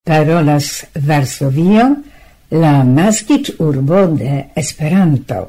Parolas Varsovio, la naskiĝurbo de Esperanto.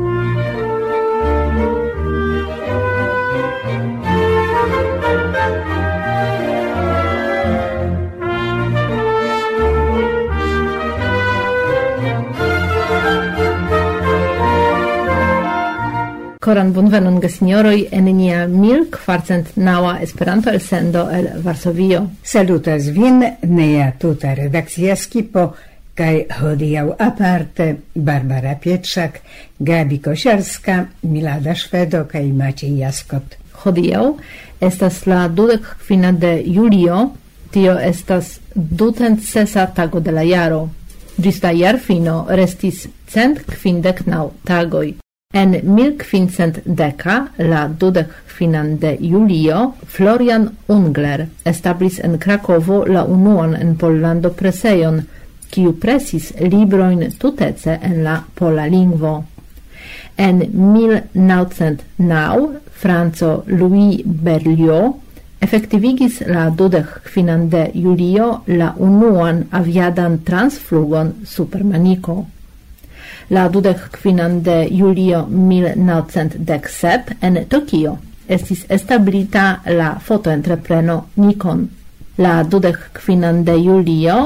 Koran bonvenon gesinjoroj en nia 1409 Esperanto elsendo el Varsovio. Salutas vin nia tuta redakcia skipo kaj hodiaŭ aparte Barbara Pietrzak, Gabi Kosiarska, Milada Szwedo kaj Maciej Jaskot. Hodiaŭ estas la 25 de julio, tio estas 206 tago de la jaro. Ĝis la jarfino restis 159 tagoj. En 1510, la 25 de julio, Florian Ungler establis en Krakovo la unuan en Pollando presejon, kiu presis librojn tutece en la pola lingvo. En 1909, Franco Louis Berlioz efektivigis la 25 de julio la unuan aviadan transflugon super Maniko. La 25 de julio 1917 en Tokio estis establita la fotoentrepreno Nikon. La 25 de julio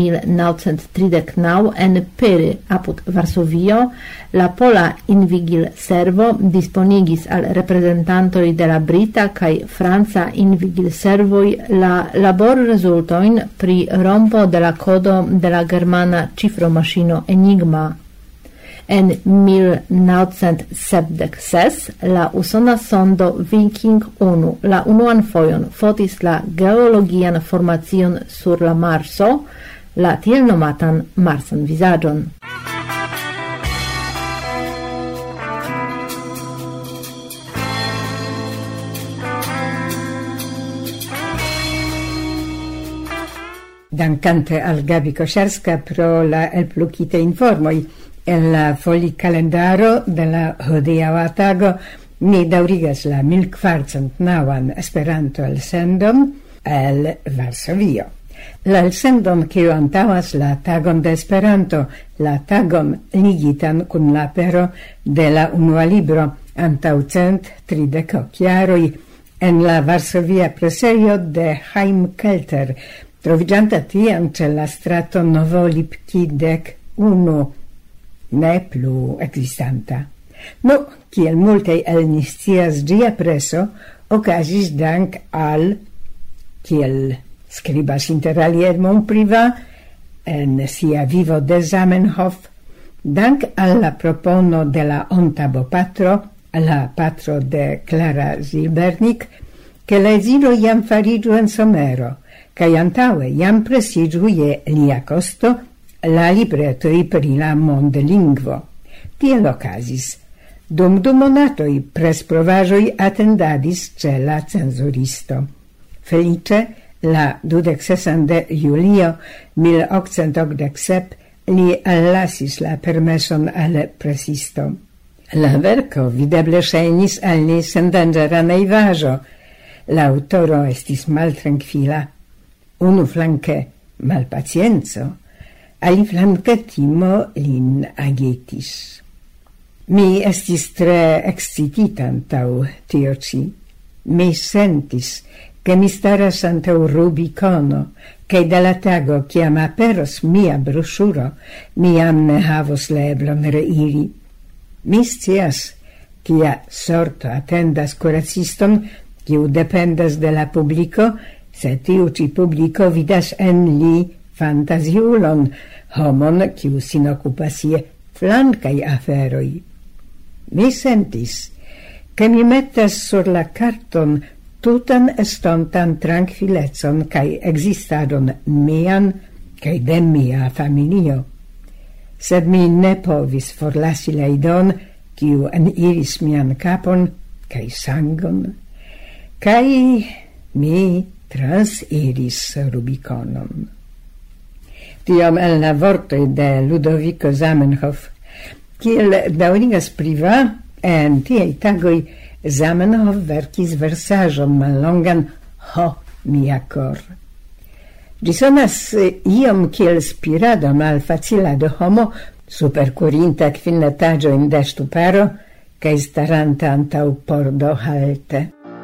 1939 en Pere apud Varsovio la Pola Invigil Servo disponigis al reprezentantoj de la Brita kaj Franca Invigil Servoj la laborrezultojn pri rompo de la kodo de la germana cifromaŝino Enigma. En 1976 la usona sondo Viking 1 la unuan fojon fotis la geologian formacion sur la Marso, la tiel nomatan Marsan vizaĝon. Dankante al Gabi Kosiarska pro la elplukite informoj, en la folikalendaro de la hodiaŭa tago ni daŭrigas la 1409 Esperanto elsendon el Varsovio. La elsendon kiu antaŭas la tagon de Esperanto, la tagon ligitan kun la apero de la unua libro antaŭ 130 jaroj en la Varsovia presejo de Chaim Kelter, troviĝanta tiam ĉe la strato Novolipki 1, ne plu existanta. No, kiel multaj el ni scias, ĝia preso okazis dank al, kiel skribas interalie Edmond Privat en sia vivo de Zamenhof, dank al la propono de la ontabo patro, la patro de Clara Zilbernik, ke la edzino jam fariĝu en somero, kaj antaŭe jam presiĝu je lia kosto la libretoj pri la mondlingvo. Tiel okazis. Dum 2 monatoj presprovaĵoj atendadis ĉe la cenzuristo. Feliĉe, la 26 de julio 1887 li allasis la permeson al presisto. La verko videble ŝajnis al li sendanĝera naivaĵo. La aŭtoro estis maltrankvila. Unuflanke malpacienco, aliflanke timo lin agetis. Mi estis tre excitita antaŭ tio ĉi. Mi sentis, ke mi staras antaŭ Rubikono, kaj de la tago, kiam aperos mia broŝuro, mi jam ne havos la eblon reiri. Mi scias, kia sorto atendas kuraciston, kiu dependas de la publiko, se tiu ĉi publiko vidas en li fantaziulon, homon kiu sin okupas je flankaj aferoj. Mi sentis, ke mi metas sur la karton tutan estontan trankvilecon kaj ekzistadon mian kaj de mia familio. Sed mi ne povis forlasi la idon, kiu eniris mian kapon kaj sangon, kaj mi transiris Rubikonon. Tiom el la vortoj de Ludovico Zamenhof, kiel daŭrigas Privat, en tiaj tagoj Zamenhof verkis versaĵon mallongan Ho, mia cor. Ĝi sonas iom kiel spirado malfacila de homo superkurinta kvin etaĝojn de ŝtuparo kaj staranta antaŭ pordo halte.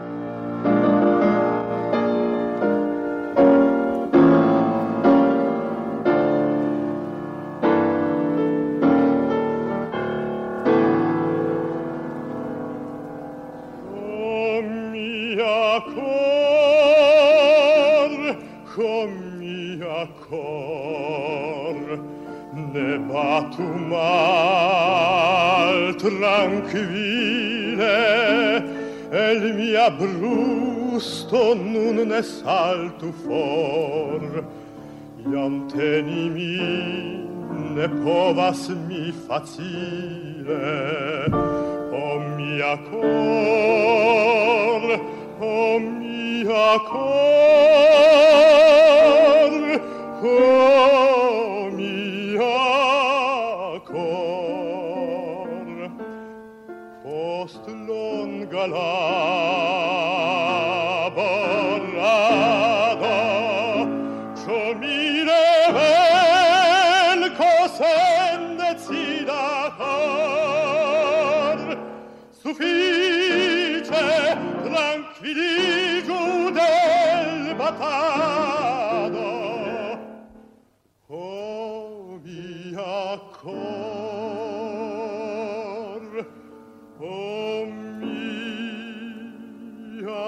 Ne batu mal tranquille, el mia brusto nun ne saltu for, iam teni min ne povas mi facile. O mia cor, o mia cor, o mia cor, post longa laborado, ciò mi revelco sen decida cor, suffice tranquilligiu del batado. O mia cor, o mia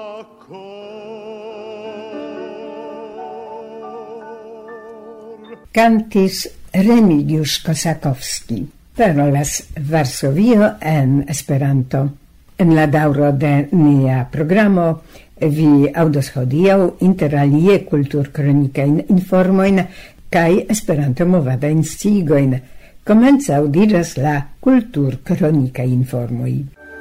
cor. Cantis Remigiusz Kosakowski. Parolas Varsovio en Esperanto. En la daŭro de nia programo vi aŭdos hodiaŭ inter alie kulturkronikajn informojn kaj Esperanto-movadajn sciigojn. Komence aŭdiĝas la kulturkronikaj informoj.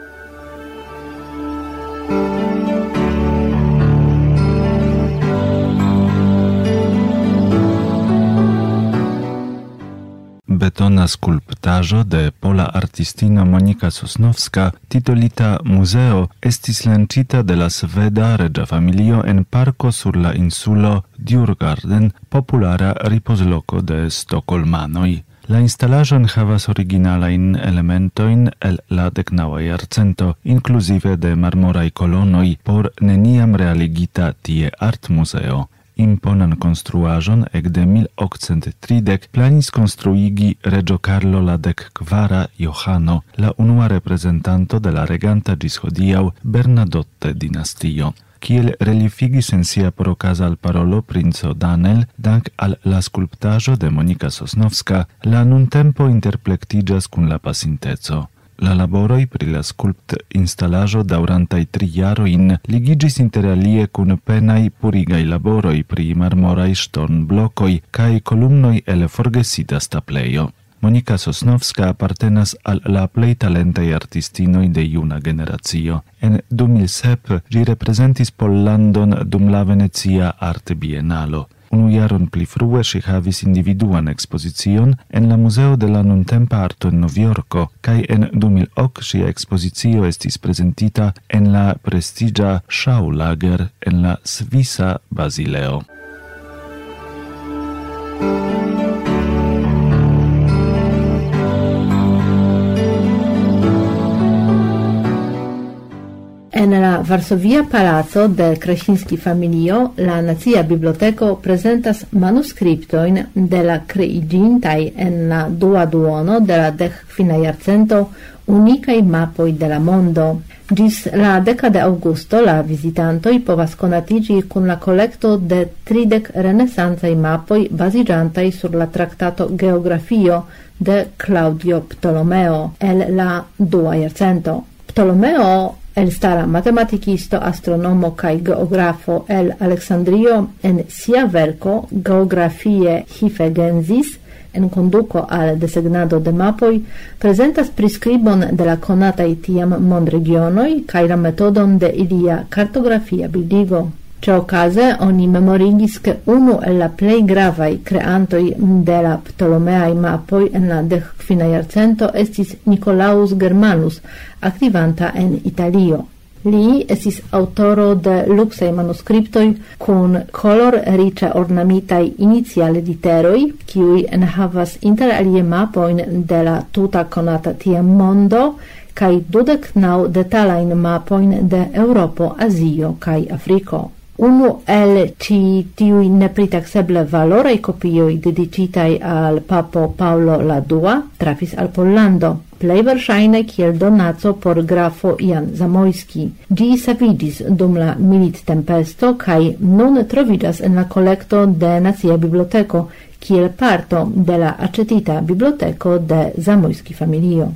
Betona skulptaĵo de pola artistino Monika Sosnowska, titolita Muzeo, estis lancita de la sveda reĝa familio en parko sur la insulo Djurgården, populara ripozloko de stokholmanoj. La instalaĵon havas originalajn elementojn el la 19. jarcento, inkluzive de marmoraj kolonoj por neniam realigita tie artmuzeo. Imponan konstruaĵon ekde 1830 planis konstruigi reĝo Karlo la 14. Johano, la unua reprezentanto de la reganta ĝis hodiaŭ Bernadotte-dinastio. Kiel reliefigis en sia porokazalparolo princo Daniel, dank al la skulptaĵo de Monika Sosnowska, la nuntempo interplektiĝas kun la pasinteco. La laboroj pri la skulpt-instalaĵo daŭrantaj 3 jarojn ligiĝis interalie kun penaj purigaj laboroj pri marmoraj ŝtonblokoj kaj kolumnoj el forgesita staplejo. Monika Sosnowska apartenas al la plej talentaj artistinoj de juna generacio. En 2007 ĝi reprezentis Pollandon dum la Venecia Art Bienalo. Unu jaron pli frue ŝi havis individuan ekspozicion en la Muzeo de la Nuntempa Arto en Novjorko, kaj en 2008 ŝia ekspozicio estis prezentita en la prestiĝa Schaulager en la svisa Bazileo. En la Varsovia Palaco de Krasiński familio, la Nacia Biblioteko prezentas manuskriptojn de la kreiĝintaj en la dua duono de la 15. jarcento unikaj mapoj de la mondo. Ĝis la 10. de aŭgusto la vizitantoj povas konatiĝi kun la kolekto de 30 renesancaj mapoj baziĝantaj sur la traktato Geografio de Claudio Ptolomeo el la dua jarcento. Ptolomeo, elstara matematikisto, astronomo kaj geografo el Aleksandrio, en sia verko Geografie Hifegensis, en conduco al desegnado de mapoj, prezentas priskribon de la konataj tiam mondregionoj kaj la metodon de ilia kartografia bildigo. Ĉiuokaze oni memorigis ke unu el la plej gravaj kreantoj de la ptolomeaj mapoj en la 15. jarcento estis Nicolaus Germanus, aktivanta en Italio. Li estis autoro de luxaj manuskriptoj kun kolor-riĉe ornamitaj iniciale literoj, kiuj enhavas inter alie mapojn de la tuta konata tiam mondo kaj 29 detalajn mapojn de Eŭropo, Azio kaj Afriko. Unu el ĉi tiuj nepritaksebla valoraj kopioj dediĉitaj al papo Paŭlo la Dua trafis al Pollando, plej verŝajne kiel donaco por grafo Jan Zamoyski. Ĝi saviĝis dum la milittempesto kaj nun troviĝas en la kolekto de Nacia Biblioteko kiel parto de la aĉetita biblioteko de Zamoyski familio.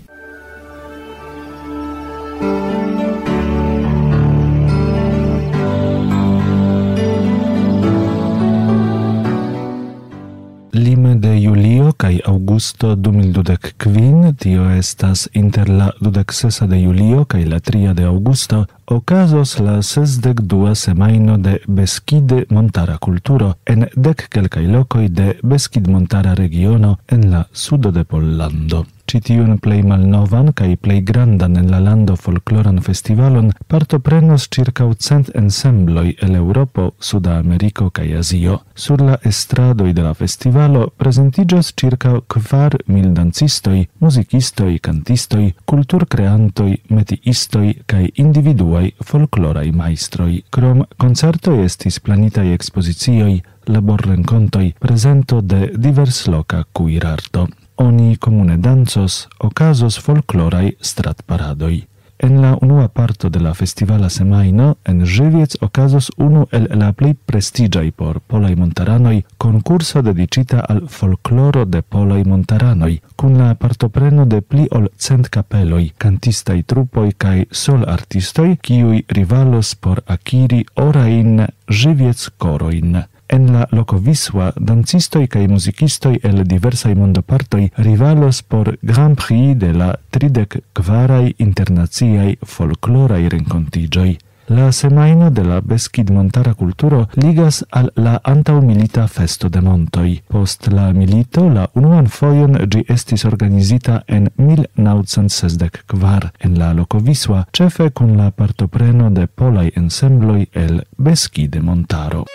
Lime de julio kaj aŭgusto 2025, tio estas inter la 26 de julio kaj la 3 de aŭgusto, okazos la 62 semajno de Beskid-montara kulturo en 10 kelkaj lokoj de Beskid-montara regiono en la sudo de Pollando. Ĉi tiun plej malnovan kaj plej grandan en la lando folkloran festivalon partoprenos ĉirkaŭ 100 ensembloj el Eŭropo, Suda Ameriko kaj Azio. Sur la estradoj de la festivalo prezentiĝos ĉirkaŭ 4,000 dancistoj, muzikistoj, kantistoj, kulturkreantoj, metiistoj kaj individuaj folkloraj majstroj. Krom koncertoj estis planitaj ekspozicioj, laborrenkontoj, prezento de diversloka kuirarto. Oni comune dancos, okazos folkloraj stratparadoj. En la unua parto de la festivala semajno en Żywiec okazos unu el la plej prestiĝaj por polaj montaranoj konkurso dediĉita al folkloro de polaj montaranoj, kun la partopreno de pli ol 100 kapeloj, kantistaj trupoj kaj solartistoj, kiuj rivalos por akiri orajn Żywiec-korojn. En la loko Wisła dancistoj kaj muzikistoj el diversaj mondopartoj rivalos por Grand Prix de la 34 internaciaj folkloraj renkontiĝoj. La semajno de la Beskid-montara kulturo ligas al la antaŭmilita festo de montoj. Post la milito la unuan fojon ĝi estis organizita en 1964 en la loko Wisła, ĉefe kun la partopreno de polaj ensembloj el Beskid-montaro.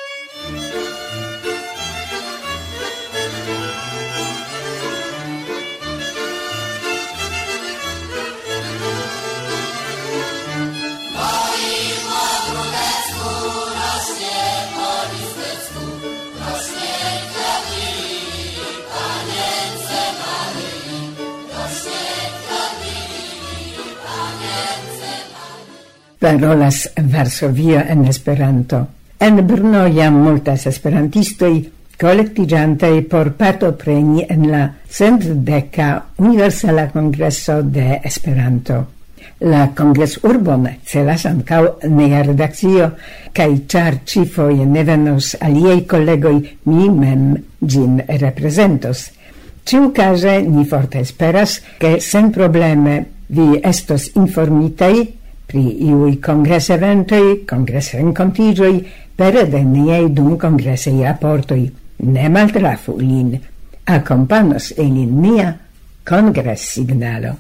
Parolas Varsovio en Esperanto. En Brno jam multas esperantistoj kolektiĝantaj por partopreni en la 110. Universala Kongreso de Esperanto. La kongresurbon celas ankaŭ nia redakcio, kaj ĉar ĉifoje ne venos aliaj kolegoj, mi mem ĝin reprezentos. Ĉiukaze ni forte esperas, ke senprobleme vi estos informitaj pri iuj kongreseventoj, kongresrenkontiĝoj, pere de niaj dumkongresaj raportoj. Ne maltrafu lin. Akompanos ilin nia kongressignalo.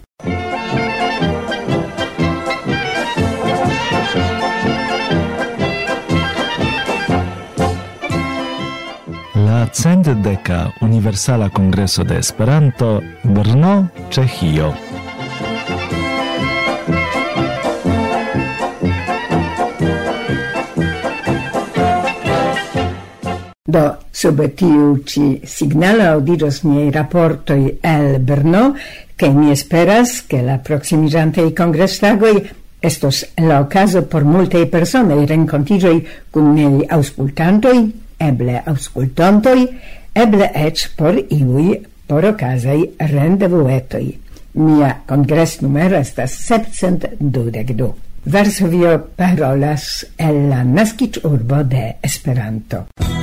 La 110. Universala Kongreso de Esperanto, Brno, Ĉeĥio. Do, sub tiu ci signalo audidos miei raportoi el Brno, che mi esperas che la proximigiantei congrestagoi estos la ocaso por multei personei rencontigioi cum miei auscultantoi, eble auscultantoi, eble ec por iui por ocasei rendevuetoi. Mia congress numero estas 722. Varsovio parolas el la naskic urbo de Esperanto.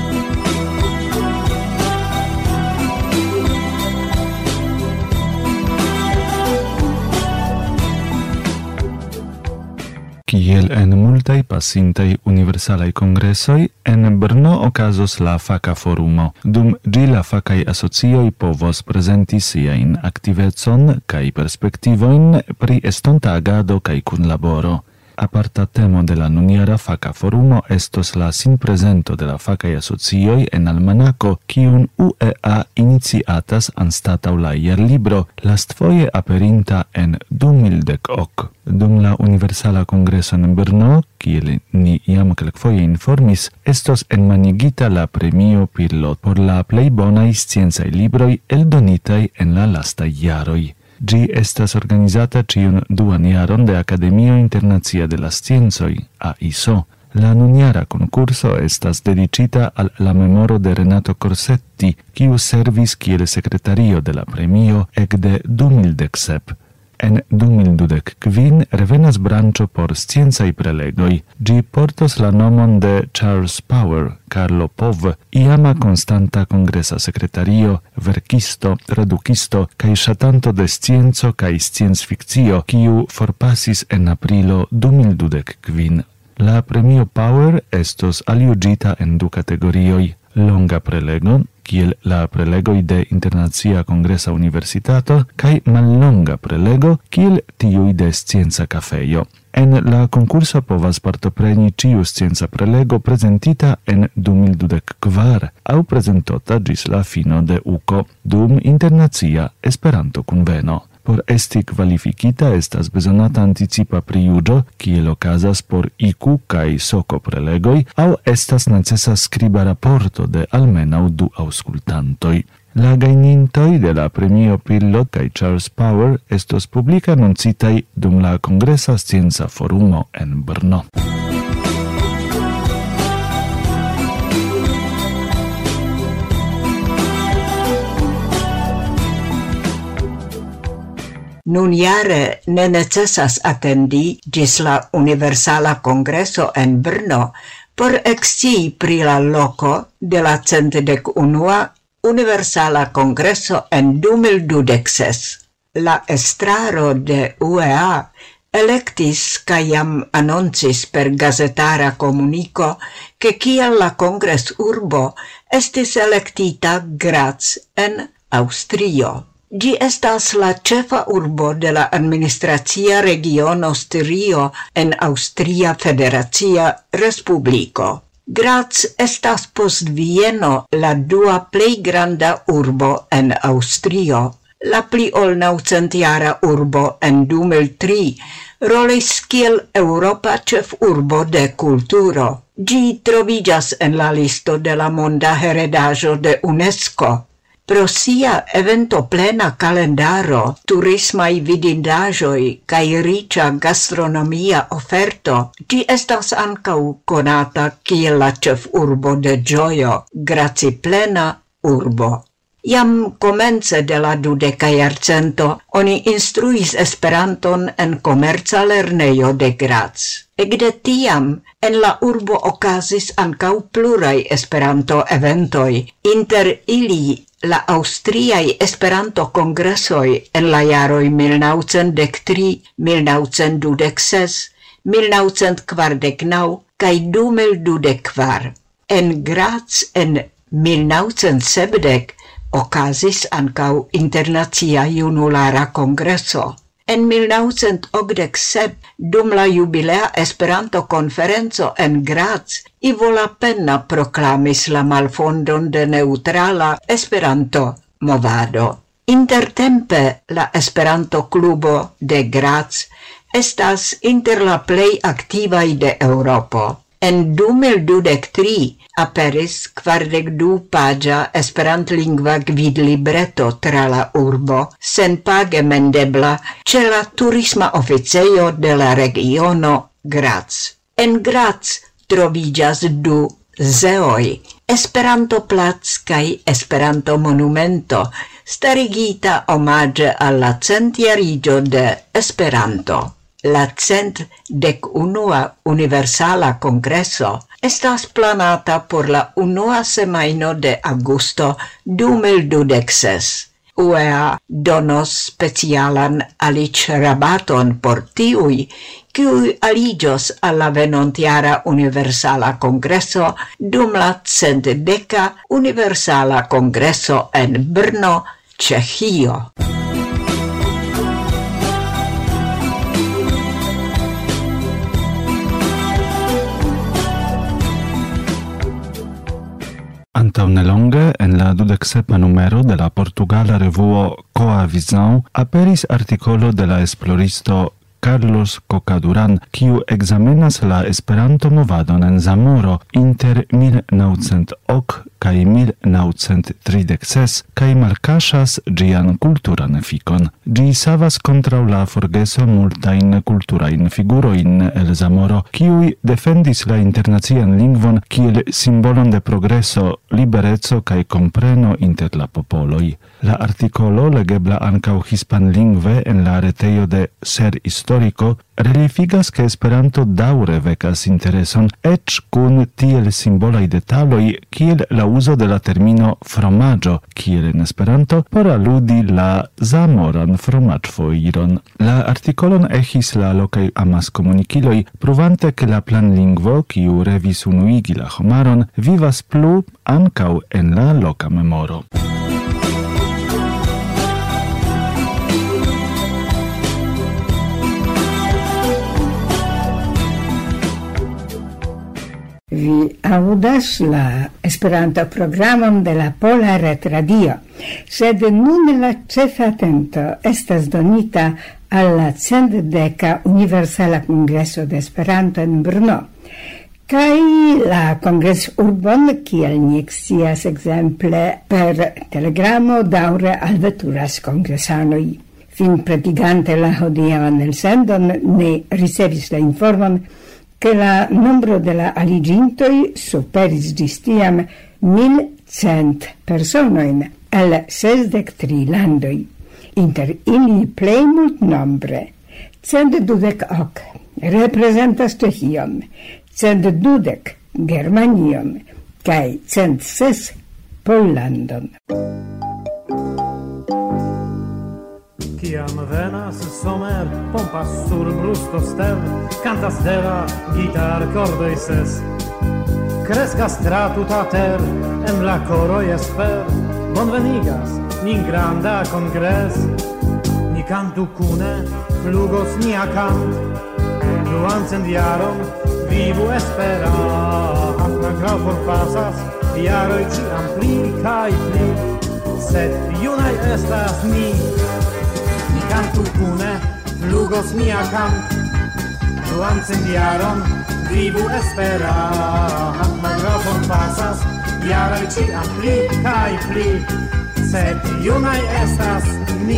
Kiel en multaj pasintaj universalaj kongresoj, en Brno okazos la faka forumo. Dum ĝi la fakaj asocioj povos prezenti siajn aktivecon kaj perspektivojn pri estonta agado kaj kunlaboro. Aparta temo de la nuniara faca forumo estos la sinpresento de la facai asocioi en almanaco, kiun UEA iniciatas anstatau la ierlibro, lastfoje aperinta en 2010. Dum la Universala Congreso en Brno, kiel ni iam kelkfoje informis, estos enmanigita la premio Pirlot por la plej bonaj sciencaj libroj eldonitaj en la lastaj jaroj. Gi estas organizata ĉiun duan jaron de Akademio Internacia de la Sciencoj, AISO. La nuniara concurso estas dedicita al la memoro de Renato Corsetti, kiu servis kiel sekretario de la premio ekde 2017. En 2025 revenas branĉo por sciencaj prelegoj. Ĝi portos la nomon de Charles Power, Carlo Pov, iama konstanta kongresa sekretario, verkisto, tradukisto kaj ŝatanto de scienco kaj sciencfikcio, kiu forpasis en aprilo 2025. La premio Power estos aliugita en du kategorioj: longa prelego, kiel la prelegoj de Internacia Kongresa Universitato, kaj mallonga prelego, kiel tiuj de Scienca Kafejo. En la concurso povas partopreni ĉiu scienca prelego prezentita en 2024 aŭ prezentota ĝis la fino de UKO dum Internacia Esperanto-kunveno. Por esti kvalifikita estas bezonata anticipa prijuĝo, kiel okazas por IQ kaj SOKO prelegoj, aŭ estas necesa skriba raporto de almenaŭ 2 aŭskultantoj. La gajnintoj de la premio Pirlot kaj Charles Power estos publike anoncitaj dum la Kongresa Scienca Forumo en Brno. Nun jare ne necesas attendi ĝis la Universala Kongreso en Brno por ekscii pri la loko de la 111. Universala Kongreso en 2026. La estraro de UEA electis kaj jam anoncis per gazetara komuniko, ke kiel la kongresurbo estis elektita Graz en Aŭstrio. Gi estas la ĉefa urbo de la administracia regiono Styrio en Aŭstria Federacia Respubliko. Graz estas post Vieno la dua plej granda urbo en Aŭstrio. La pli ol 900-jara urbo en 2003 rolis kiel Eŭropa ĉefurbo de kulturo. Ĝi troviĝas en la listo de la monda heredaĵo de UNESCO. Pro sia eventoplena kalendaro, turismaj vidindaĵoj kaj riĉa gastronomia oferto, ĝi estas ankaŭ konata kiel la ĉefurbo de ĝojo, graciplena urbo. Jam komence de la 20. jarcento oni instruis Esperanton en komerca lernejo de Graz. Ekde tiam en la urbo okazis ankaŭ pluraj Esperanto-eventoj, inter ili la Aŭstriaj Esperanto-kongresoj en la jaroj 1913, 1926, 1949 kaj 2024. En Graz en 1970 okazis ankaŭ Internacia Junulara Kongreso. En 1987, dum la jubilea Esperanto-konferenco en Graz, Ivo Lapenna proklamis la malfondon de neŭtrala Esperanto-movado. Intertempe la Esperanto-klubo de Graz estas inter la plej aktivaj de Eŭropo. En 2023 aperis 42-paĝa esperantlingva gvidlibreto tra la urbo, senpage mendebla ĉe la turisma oficejo de la regiono Graz. En Graz troviĝas 2 zeoj, Esperanto-plac kaj Esperanto-monumento, starigita omaĝe al la centjariĝo de Esperanto. La 111. Universala Kongreso estas planata por la unua semajno de aŭgusto 2026. UEA donos specialan aliĝrabaton por tiuj, kiuj aliĝos al la venontjara Universala Kongreso dum la 110. Universala Kongreso en Brno, Ĉeĥio. Antau nelonge, en la 27 numero de la portugala revuo Coa Visão, aperis articolo de la esploristo Carlos Cocaduran, kiu examenas la Esperanto movadon en Zamoro inter 1908 kaj 1936 kaj malkaŝas ĝian kulturan efikon. Ĝi savas kontraŭ la forgeso multajn kulturajn figurojn el Zamoro, kiuj defendis la internacian lingvon kiel simbolon de progreso, libereco kaj kompreno inter la popoloj. La artikolo, legebla ankaŭ hispanlingve en la retejo de Ser Historico, relifigas ke Esperanto daŭre vekas intereson, eĉ kun tiel simbolaj detaloj kiel la uzo de la termino fromaĝo, kiel en Esperanto, por aludi la zamoran fromaĝfoiron. La artikolon eĥis la lokaj amaskomunikiloj, pruvante ke la planlingvo, kiu revis unuigi la homaron, vivas plu ankaŭ en la loka memoro. Vi audas la Esperanto programon de la Pola Retradio, sed nun la ĉefa atento estas donita al la 110. Universala Kongreso de Esperanto en Brno, kaj la kongresurbon, kiel ni scias ekzemple per telegramo, daŭre alveturas kongresanoj. Fin pretigante la hodiaŭan elsendon, ne ricevis la informon che la nombro de la aligintoi superis ĝis tiam 1100 personoin el 63 landoi. Inter ili plej multnombre 128 reprezentas Ĉehion, 120 Germanion kaj 106 Pollandon. Kiam venas somer, pompas sur brusto stel, cantas deva gitar cordoi ses. Crescas tra tuta ter, en la coroi esper, bonvenigas nin granda congres. Ni cantu cune, flugos nia cant, duancent jaron, vivu espera. Ankaŭ forpasas, jaroj ĉiam pli kaj pli, sed junaj estas ni. Cantu cune, flugos mia cant, duancent jaron, vivu espera. Malgraŭ forpasas, jaroj ĉiam pli kaj pli, sed junaj estas ni.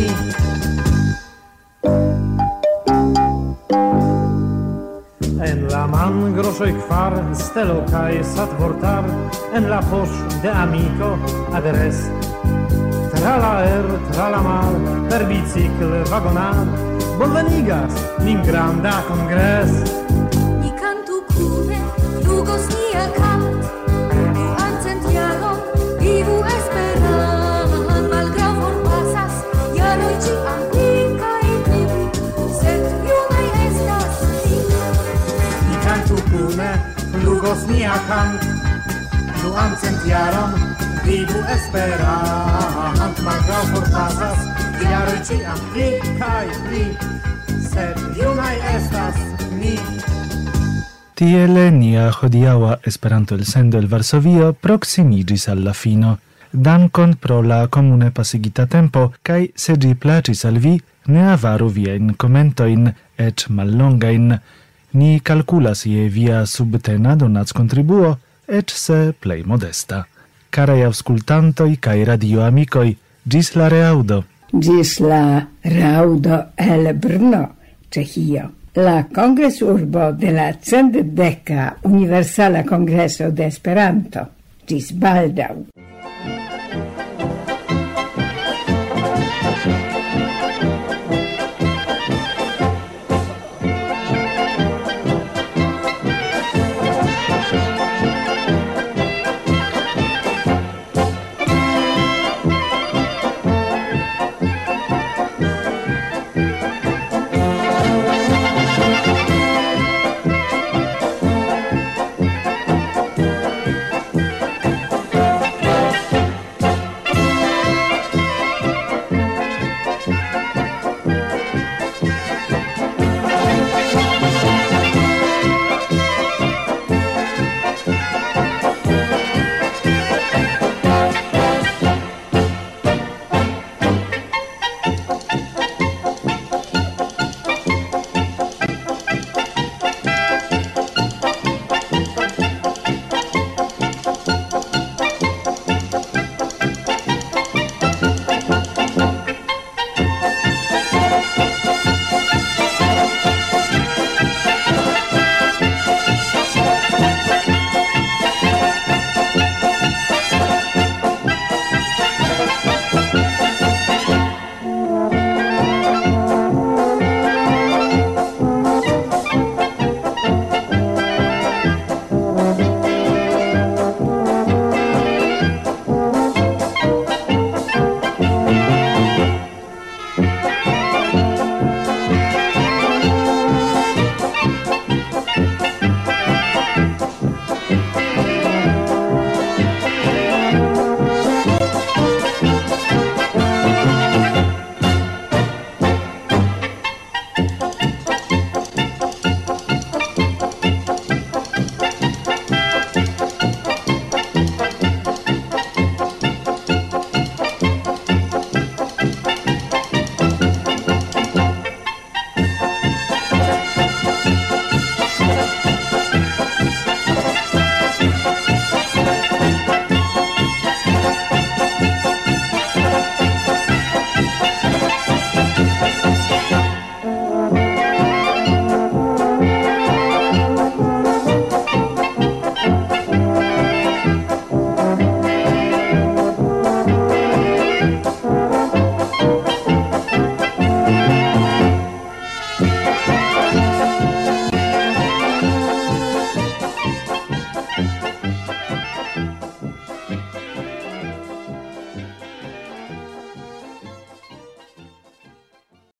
En la man groŝoj kvar, stelo kaj satvortar, en la poŝ de amiko adres. Tra la tra la mar, per bicicl vagonar, bonvenigas nin granda congres. Ni cantu cune, flugos nia cant, duancent jaron, vivu esperan. Malgraŭ forpasas, jaroj ĉiam pli kaj pli, sed junaj estas ni. Ni cantu cune, flugos nia cant, duancent jaron, vivu esperan. Malgraŭ forpasas, jaroj ĉiam pli kaj pli, sed junaj estas ni. Tiele nia hodiaŭa Esperanto-elsendo el Varsovio proksimiĝis al la fino. Dankon pro la komune pasigita tempo, kaj se ĝi plaĉis al vi, ne avaru viajn komentojn, eĉ mallongajn. Ni kalkulas je via subtena donackontribuo, eĉ se plej modesta. Caraj aŭskultantoj kaj radioamikoj, ĝis la reaŭdo. Ĝis la reaŭdo el Brno, Ĉeĥio. La kongresurbo de la 110. Universala Kongreso de Esperanto. Ĝis baldaŭ.